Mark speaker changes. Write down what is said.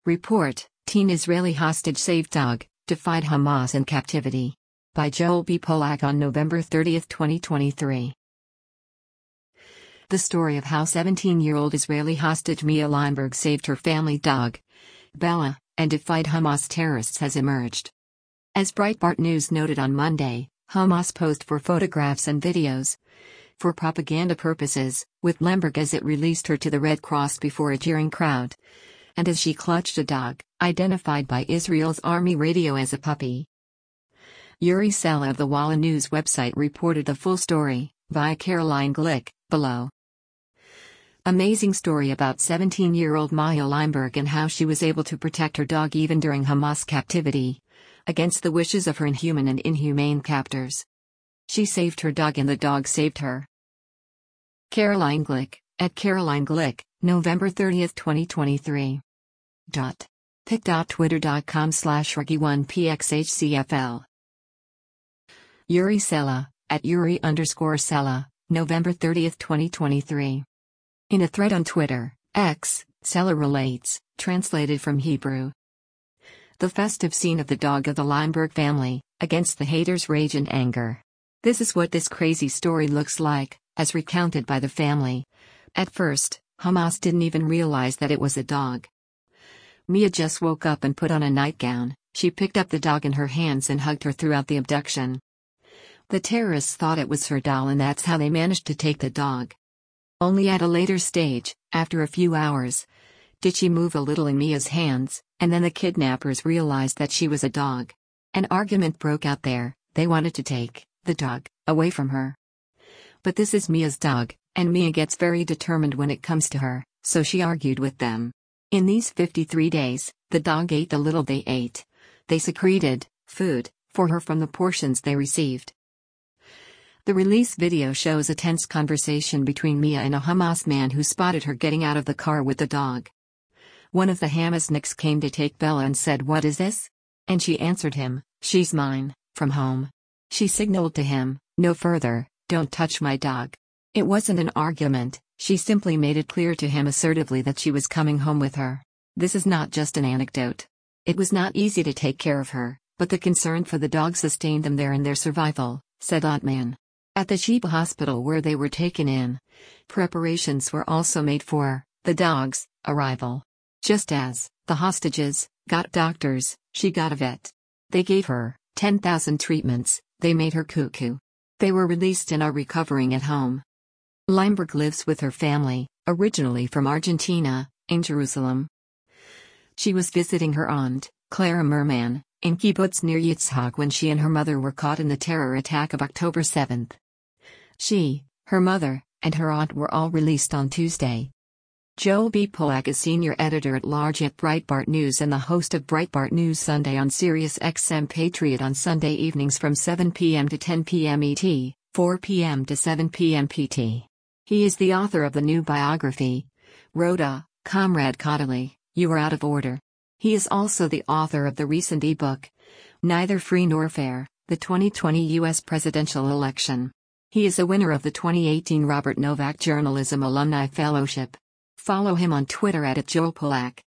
Speaker 1: Report: Teen Israeli hostage saved dog, defied Hamas in captivity. By Joel B. Polak on November 30, 2023. The story of how 17-year-old Israeli hostage Mia Limburg saved her family dog, Bella, and defied Hamas terrorists has emerged. As Breitbart News noted on Monday, Hamas posed for photographs and videos for propaganda purposes, with Limburg as it released her to the Red Cross before a jeering crowd, and as she clutched a dog, identified by Israel's army radio as a puppy. Yuri Sela of the Walla News website reported the full story, via Caroline Glick, below. Amazing story about 17-year-old Maya Limburg and how she was able to protect her dog even during Hamas captivity, against the wishes of her inhuman and inhumane captors. She saved her dog and the dog saved her. Caroline Glick, at Caroline Glick, November 30, 2023. pic.twitter.com/Ruggy1pxhcfl. Yuri Sela, at Yuri_Sela, November 30, 2023. In a thread on Twitter, X, Sela relates, translated from Hebrew. The festive scene of the dog of the Limburg family, against the haters' rage and anger. This is what this crazy story looks like, as recounted by the family. At first, Hamas didn't even realize that it was a dog. Mia just woke up and put on a nightgown. She picked up the dog in her hands and hugged her throughout the abduction. The terrorists thought it was her doll, and that's how they managed to take the dog. Only at a later stage, after a few hours, did she move a little in Mia's hands, and then the kidnappers realized that she was a dog. An argument broke out there. They wanted to take the dog away from her. But this is Mia's dog, and Mia gets very determined when it comes to her, so she argued with them. In these 53 days, the dog ate the little they ate. They secreted food for her from the portions they received. The release video shows a tense conversation between Mia and a Hamas man who spotted her getting out of the car with the dog. One of the Hamasniks came to take Bella and said, "What is this?" And she answered him, "She's mine, from home." She signaled to him, "No further, don't touch my dog." It wasn't an argument, she simply made it clear to him assertively that she was coming home with her. This is not just an anecdote. It was not easy to take care of her, but the concern for the dog sustained them there in their survival, said Otman. At the Sheba hospital where they were taken in, preparations were also made for the dog's arrival. Just as the hostages got doctors, she got a vet. They gave her 10,000 treatments, they made her cuckoo. They were released and are recovering at home. Limburg lives with her family, originally from Argentina, in Jerusalem. She was visiting her aunt, Clara Merman, in kibbutz near Yitzhak when she and her mother were caught in the terror attack of October 7. She, her mother, and her aunt were all released on Tuesday. Joel B. Polak is senior editor-at-large at Breitbart News and the host of Breitbart News Sunday on Sirius XM Patriot on Sunday evenings from 7 p.m. to 10 p.m. ET, 4 p.m. to 7 p.m. PT. He is the author of the new biography, Rhoda, Comrade Kodaly, You Are Out of Order. He is also the author of the recent ebook, Neither Free Nor Fair, the 2020 U.S. Presidential Election. He is a winner of the 2018 Robert Novak Journalism Alumni Fellowship. Follow him on Twitter @JoelPolak.